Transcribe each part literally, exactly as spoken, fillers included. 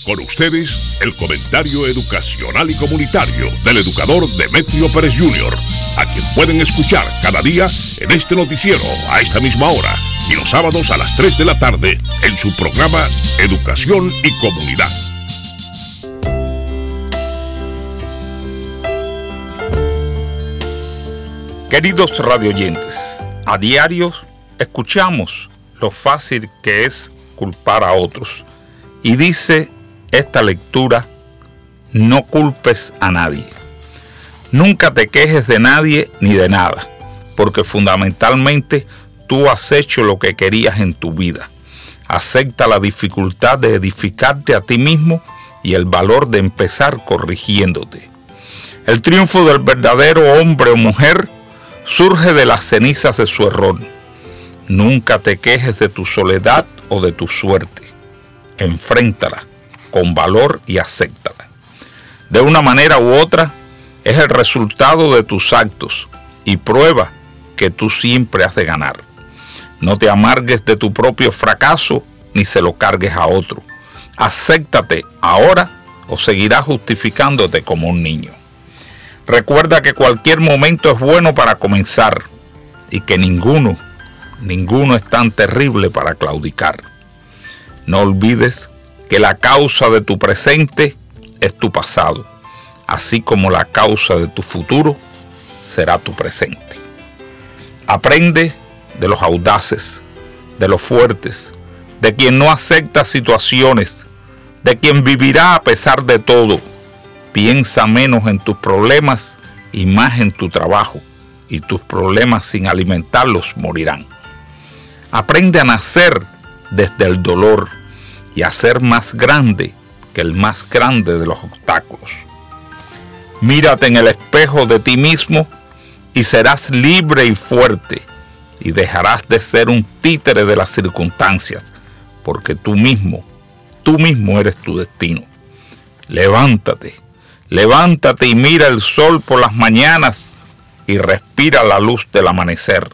Con ustedes, el comentario educacional y comunitario del educador Demetrio Pérez junior, a quien pueden escuchar cada día en este noticiero a esta misma hora y los sábados a las tres de la tarde en su programa Educación y Comunidad. Queridos radioyentes, a diario escuchamos lo fácil que es culpar a otros. Y dice esta lectura: no culpes a nadie. Nunca te quejes de nadie ni de nada, porque fundamentalmente tú has hecho lo que querías en tu vida. Acepta la dificultad de edificarte a ti mismo y el valor de empezar corrigiéndote. El triunfo del verdadero hombre o mujer surge de las cenizas de su error. Nunca te quejes de tu soledad o de tu suerte. Enfréntala con valor y acéptala. De una manera u otra, es el resultado de tus actos y prueba que tú siempre has de ganar. No te amargues de tu propio fracaso ni se lo cargues a otro. Acéptate ahora o seguirás justificándote como un niño. Recuerda que cualquier momento es bueno para comenzar y que ninguno, ninguno es tan terrible para claudicar. No olvides que la causa de tu presente es tu pasado, así como la causa de tu futuro será tu presente. Aprende de los audaces, de los fuertes, de quien no acepta situaciones, de quien vivirá a pesar de todo. Piensa menos en tus problemas y más en tu trabajo, y tus problemas sin alimentarlos morirán. Aprende a nacer desde el dolor y a ser más grande que el más grande de los obstáculos. Mírate en el espejo de ti mismo y serás libre y fuerte, y dejarás de ser un títere de las circunstancias, porque tú mismo, tú mismo eres tu destino. Levántate. Levántate y mira el sol por las mañanas y respira la luz del amanecer.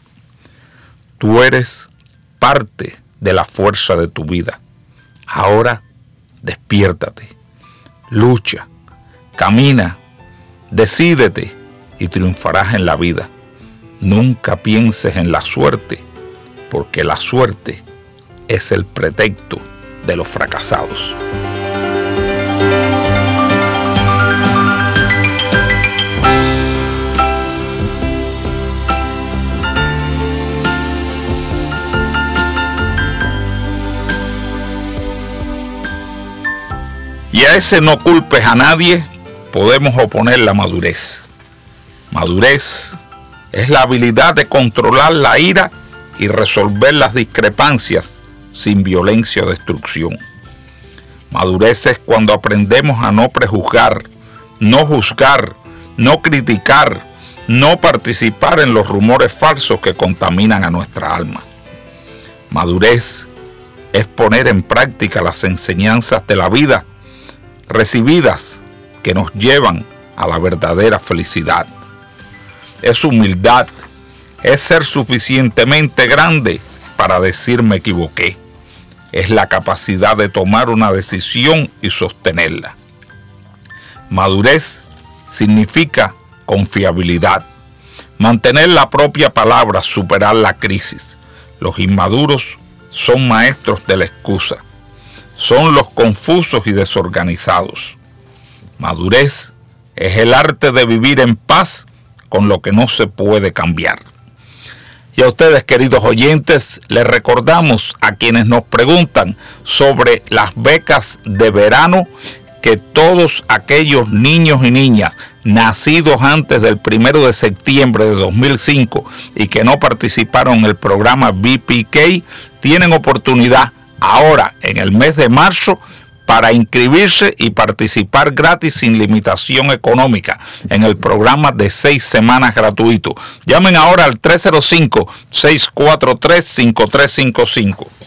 Tú eres parte de la fuerza de tu vida. Ahora despiértate, lucha, camina, decídete y triunfarás en la vida. Nunca pienses en la suerte, porque la suerte es el pretexto de los fracasados. Y a ese no culpes a nadie podemos oponer la madurez. Madurez es la habilidad de controlar la ira y resolver las discrepancias sin violencia o destrucción. Madurez es cuando aprendemos a no prejuzgar, no juzgar, no criticar, no participar en los rumores falsos que contaminan a nuestra alma. Madurez es poner en práctica las enseñanzas de la vida recibidas que nos llevan a la verdadera felicidad. Es humildad, es ser suficientemente grande para decir me equivoqué. Es la capacidad de tomar una decisión y sostenerla. Madurez significa confiabilidad, mantener la propia palabra, superar la crisis. Los inmaduros son maestros de la excusa. Son los confusos y desorganizados. Madurez es el arte de vivir en paz con lo que no se puede cambiar. Y a ustedes, queridos oyentes, les recordamos a quienes nos preguntan sobre las becas de verano que todos aquellos niños y niñas nacidos antes del primero de septiembre de dos mil cinco y que no participaron en el programa B P K tienen oportunidad ahora en el mes de marzo para inscribirse y participar gratis sin limitación económica en el programa de seis semanas gratuito. Llamen ahora al tres cero cinco, seis cuatro tres, cinco tres cinco cinco.